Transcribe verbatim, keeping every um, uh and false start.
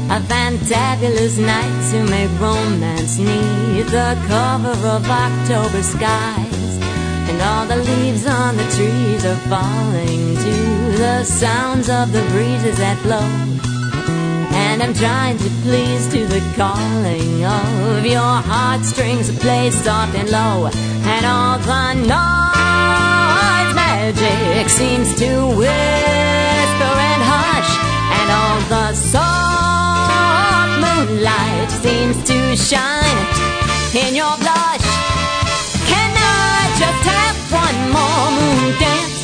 A fantabulous night to make romance neath the cover of October skies. And all the leaves on the trees are falling to the sounds of the breezes that blow. And I'm trying to please to the calling of your heartstrings that play soft and low. And all the noise magic seems to whisper and hush. And all the soft moonlight seems to shine in your blush. Can I just have one more moon dance?